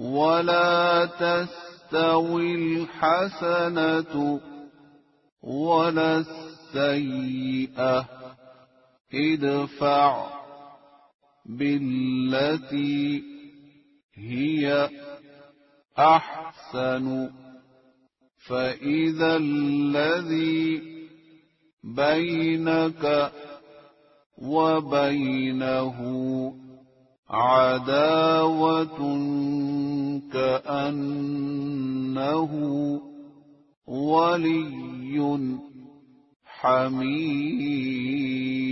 ولا تستوي الحسنة ولا السيئة ادفع بالتي هي أحسن فإذا الذي بينك وبينه عداوة كأنه ولي حميم.